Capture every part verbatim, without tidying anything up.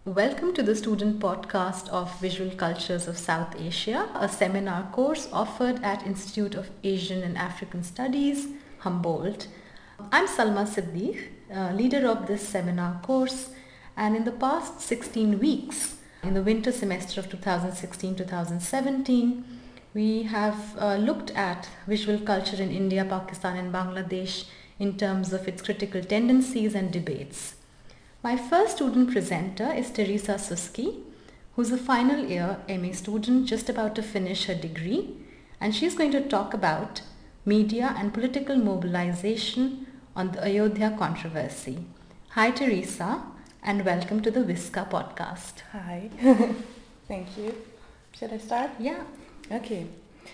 Welcome to the student podcast of Visual Cultures of South Asia, a seminar course offered at Institute of Asian and African Studies, Humboldt. I'm Salma Siddiq, uh, leader of this seminar course, and in the past sixteen weeks, in the winter semester of twenty sixteen to twenty seventeen, we have uh, looked at visual culture in India, Pakistan and Bangladesh in terms of its critical tendencies and debates. My first student presenter is Teresa Suski, who's a final year M A student just about to finish her degree, and she's going to talk about media and political mobilization on the Ayodhya controversy. Hi Teresa, and welcome to the Visca podcast. Hi, thank you. Should I start? Yeah. Okay.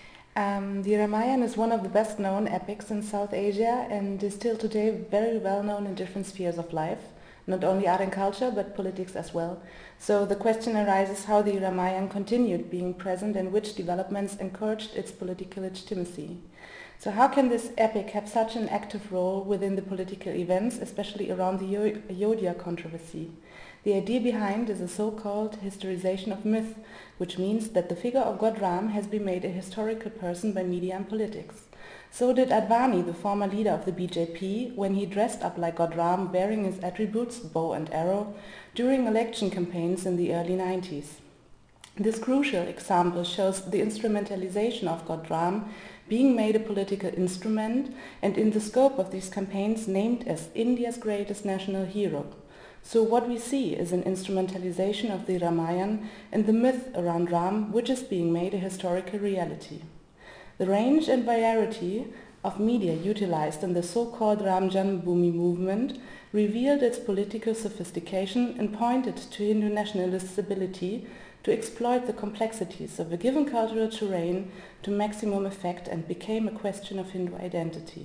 Um, the Ramayana is one of the best known epics in South Asia and is still today very well known in different spheres of life, not only art and culture but politics as well. So the question arises how the Ramayana continued being present and which developments encouraged its political legitimacy. So how can this epic have such an active role within the political events, especially around the Ayodhya controversy? The idea behind is a so-called historization of myth, which means that the figure of God Ram has been made a historical person by media and politics. So did Advani, the former leader of the B J P, when he dressed up like God Ram bearing his attributes, bow and arrow, during election campaigns in the early nineties. This crucial example shows the instrumentalization of God Ram being made a political instrument and in the scope of these campaigns named as India's greatest national hero. So what we see is an instrumentalization of the Ramayana and the myth around Ram, which is being made a historical reality. The range and variety of media utilized in the so-called Ram Janmabhoomi movement revealed its political sophistication and pointed to Hindu nationalists' ability to exploit the complexities of a given cultural terrain to maximum effect and became a question of Hindu identity.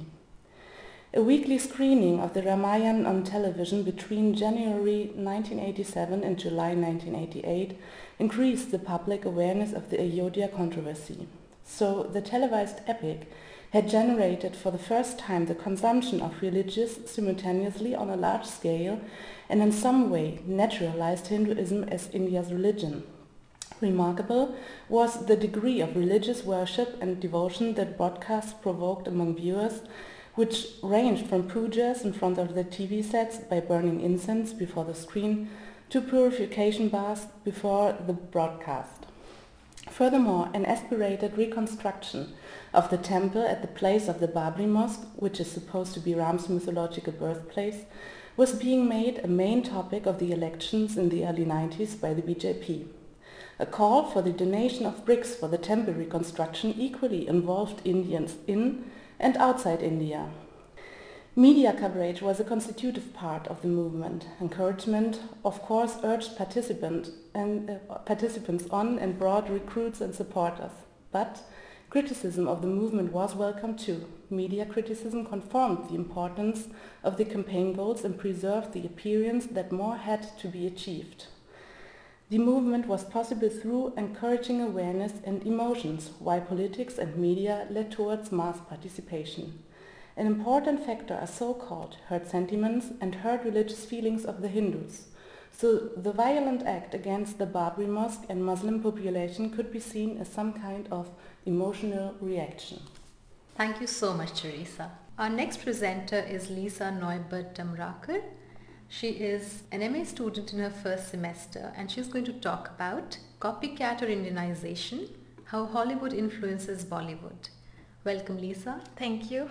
A weekly screening of the Ramayana on television between January nineteen eighty-seven and July nineteen eighty-eight increased the public awareness of the Ayodhya controversy. So the televised epic had generated for the first time the consumption of religious simultaneously on a large scale and in some way naturalized Hinduism as India's religion. Remarkable was the degree of religious worship and devotion that broadcast provoked among viewers, which ranged from pujas in front of the T V sets by burning incense before the screen to purification baths before the broadcast. Furthermore, an aspirated reconstruction of the temple at the place of the Babri Mosque, which is supposed to be Ram's mythological birthplace, was being made a main topic of the elections in the early nineties by the B J P. A call for the donation of bricks for the temple reconstruction equally involved Indians in and outside India. Media coverage was a constitutive part of the movement. Encouragement, of course, urged participant and, uh, participants on and brought recruits and supporters. But criticism of the movement was welcome too. Media criticism confirmed the importance of the campaign goals and preserved the appearance that more had to be achieved. The movement was possible through encouraging awareness and emotions, while politics and media led towards mass participation. An important factor are so-called herd sentiments and herd religious feelings of the Hindus. So the violent act against the Babri Mosque and Muslim population could be seen as some kind of emotional reaction. Thank you so much, Teresa. Our next presenter is Lisa Neubert-Damrakar. She is an M A student in her first semester and she's going to talk about copycat or Indianization, how Hollywood influences Bollywood. Welcome, Lisa. Thank you.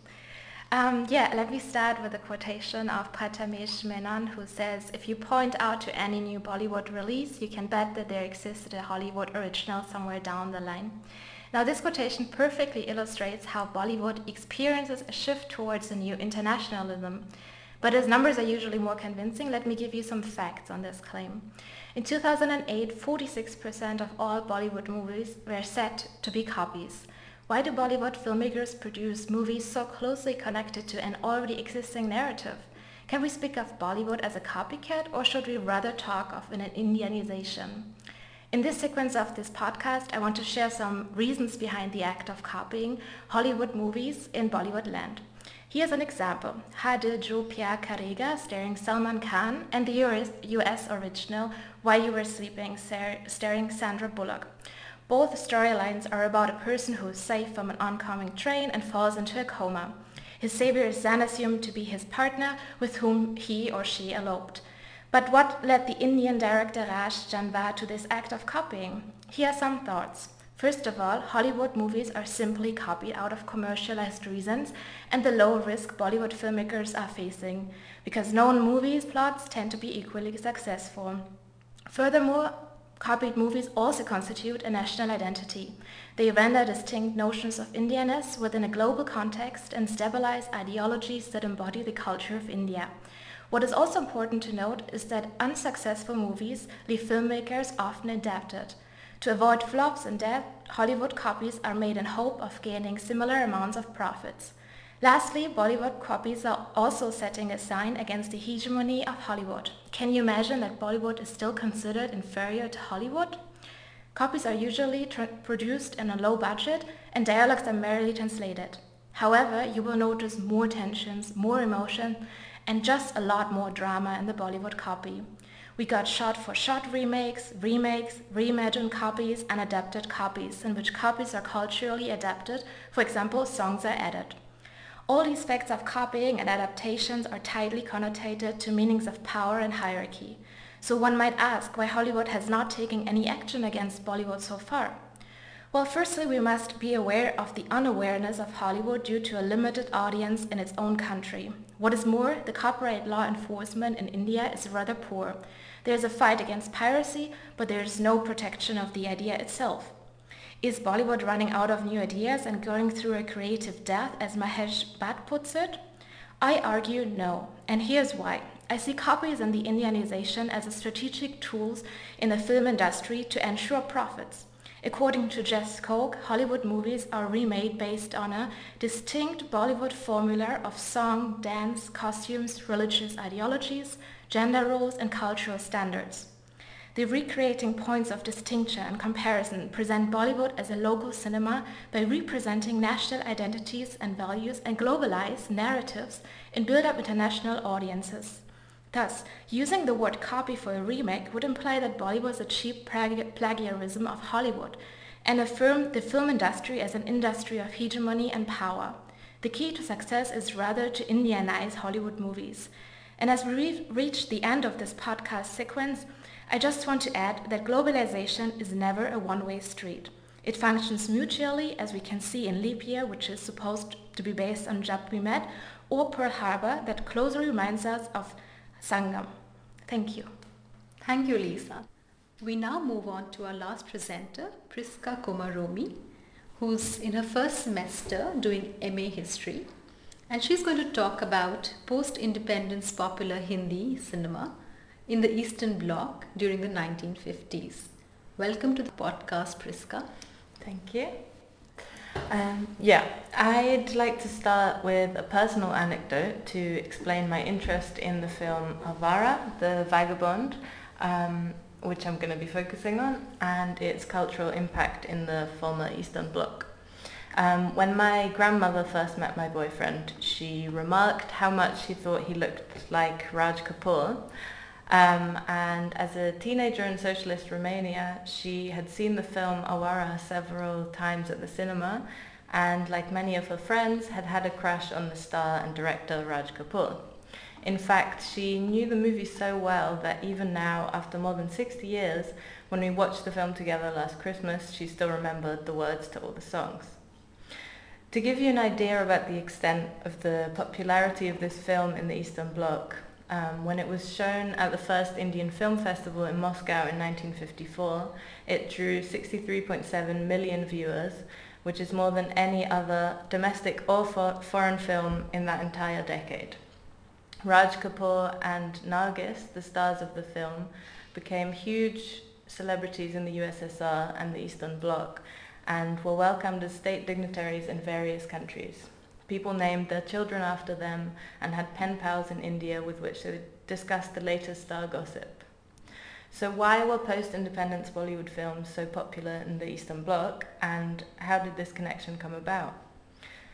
um, yeah, let me start with a quotation of Prathamesh Menon, who says, if you point out to any new Bollywood release, you can bet that there existed a Hollywood original somewhere down the line. Now this quotation perfectly illustrates how Bollywood experiences a shift towards a new internationalism. But as numbers are usually more convincing, let me give you some facts on this claim. In two thousand eight, forty-six percent of all Bollywood movies were set to be copies. Why do Bollywood filmmakers produce movies so closely connected to an already existing narrative? Can we speak of Bollywood as a copycat, or should we rather talk of an Indianization? In this sequence of this podcast, I want to share some reasons behind the act of copying Hollywood movies in Bollywood land. Here's an example: Ha Dil Jo Pyar Karega, starring Salman Khan, and the U S original While You Were Sleeping, starring Sandra Bullock. Both storylines are about a person who is saved from an oncoming train and falls into a coma. His savior is then assumed to be his partner, with whom he or she eloped. But what led the Indian director Raj Janwar to this act of copying? Here are some thoughts. First of all, Hollywood movies are simply copied out of commercialized reasons and the low risk Bollywood filmmakers are facing, because known movies plots tend to be equally successful. Furthermore, copied movies also constitute a national identity. They render distinct notions of Indianness within a global context and stabilize ideologies that embody the culture of India. What is also important to note is that unsuccessful movies leave filmmakers often indebted. To avoid flops and debt, Hollywood copies are made in hope of gaining similar amounts of profits. Lastly, Bollywood copies are also setting a sign against the hegemony of Hollywood. Can you imagine that Bollywood is still considered inferior to Hollywood? Copies are usually tra- produced in a low budget and dialogues are merely translated. However, you will notice more tensions, more emotion, and just a lot more drama in the Bollywood copy. We got shot-for-shot remakes, remakes, reimagined copies, and adapted copies, in which copies are culturally adapted. For example, songs are added. All these facts of copying and adaptations are tightly connotated to meanings of power and hierarchy. So one might ask why Hollywood has not taken any action against Bollywood so far. Well, firstly, we must be aware of the unawareness of Hollywood due to a limited audience in its own country. What is more, the copyright law enforcement in India is rather poor. There is a fight against piracy, but there is no protection of the idea itself. Is Bollywood running out of new ideas and going through a creative death, as Mahesh Bhatt puts it? I argue no, and here's why. I see copies and the Indianization as a strategic tools in the film industry to ensure profits. According to Jess Koch, Hollywood movies are remade based on a distinct Bollywood formula of song, dance, costumes, religious ideologies, gender roles, and cultural standards. The recreating points of distinction and comparison present Bollywood as a local cinema by representing national identities and values and globalized narratives and build up international audiences. Thus, using the word copy for a remake would imply that Bollywood is a cheap plagi- plagiarism of Hollywood and affirm the film industry as an industry of hegemony and power. The key to success is rather to Indianize Hollywood movies. And as we re- reach the end of this podcast sequence, I just want to add that globalization is never a one-way street. It functions mutually, as we can see in Leap Year, which is supposed to be based on Jab We Met, or Pearl Harbor, that closely reminds us of Sangam. Thank you. Thank you, Lisa. We now move on to our last presenter, Priska Komaromi, who's in her first semester doing M A History. And she's going to talk about post-independence popular Hindi cinema in the Eastern Bloc during the nineteen fifties. Welcome to the podcast, Priska. Thank you. Um, yeah, I'd like to start with a personal anecdote to explain my interest in the film Avara, The Vagabond, um, which I'm going to be focusing on, and its cultural impact in the former Eastern Bloc. Um, when my grandmother first met my boyfriend, she remarked how much she thought he looked like Raj Kapoor. Um, and as a teenager in socialist Romania, she had seen the film Awara several times at the cinema, and like many of her friends, had had a crush on the star and director Raj Kapoor. In fact, she knew the movie so well that even now, after more than sixty years, when we watched the film together last Christmas, she still remembered the words to all the songs. To give you an idea about the extent of the popularity of this film in the Eastern Bloc, Um, when it was shown at the first Indian Film Festival in Moscow in nineteen fifty-four, it drew sixty-three point seven million viewers, which is more than any other domestic or for- foreign film in that entire decade. Raj Kapoor and Nargis, the stars of the film, became huge celebrities in the U S S R and the Eastern Bloc, and were welcomed as state dignitaries in various countries. People named their children after them and had pen pals in India with which they discussed the latest star gossip. So why were post-independence Bollywood films so popular in the Eastern Bloc, and how did this connection come about?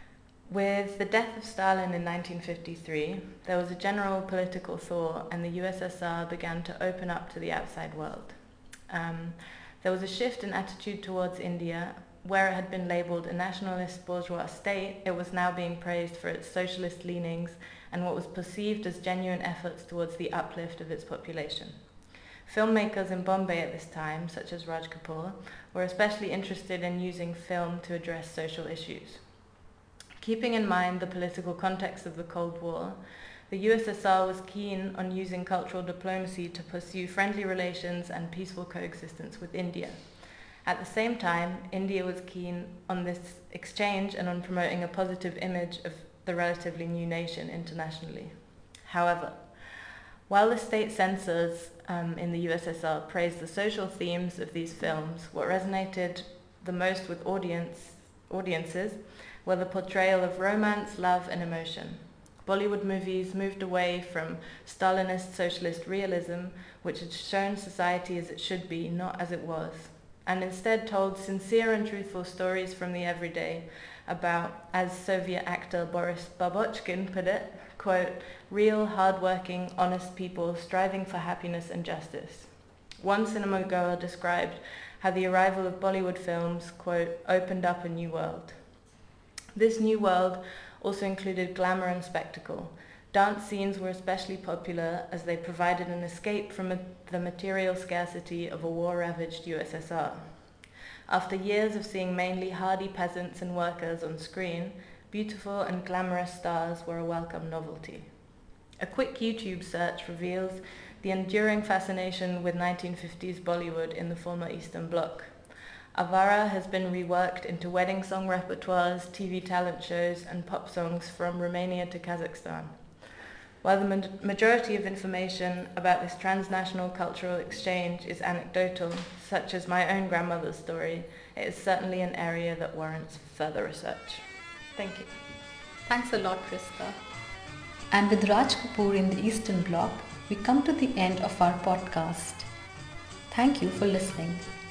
With the death of Stalin in nineteen fifty-three, there was a general political thaw and the U S S R began to open up to the outside world. Um, there was a shift in attitude towards India. Where it had been labelled a nationalist bourgeois state, it was now being praised for its socialist leanings and what was perceived as genuine efforts towards the uplift of its population. Filmmakers in Bombay at this time, such as Raj Kapoor, were especially interested in using film to address social issues. Keeping in mind the political context of the Cold War, the U S S R was keen on using cultural diplomacy to pursue friendly relations and peaceful coexistence with India. At the same time, India was keen on this exchange and on promoting a positive image of the relatively new nation internationally. However, while the state censors um, in the U S S R praised the social themes of these films, what resonated the most with audience, audiences were the portrayal of romance, love, and emotion. Bollywood movies moved away from Stalinist socialist realism, which had shown society as it should be, not as it was, and instead told sincere and truthful stories from the everyday about, as Soviet actor Boris Babochkin put it, quote, real, hard-working, honest people striving for happiness and justice. One cinema goer described how the arrival of Bollywood films, quote, opened up a new world. This new world also included glamour and spectacle. Dance scenes were especially popular as they provided an escape from a, the material scarcity of a war-ravaged U S S R. After years of seeing mainly hardy peasants and workers on screen, beautiful and glamorous stars were a welcome novelty. A quick YouTube search reveals the enduring fascination with nineteen fifties Bollywood in the former Eastern Bloc. Avara has been reworked into wedding song repertoires, T V talent shows, and pop songs from Romania to Kazakhstan. While the ma- majority of information about this transnational cultural exchange is anecdotal, such as my own grandmother's story, it is certainly an area that warrants further research. Thank you. Thanks a lot, Krista. And with Raj Kapoor in the Eastern Bloc, we come to the end of our podcast. Thank you for listening.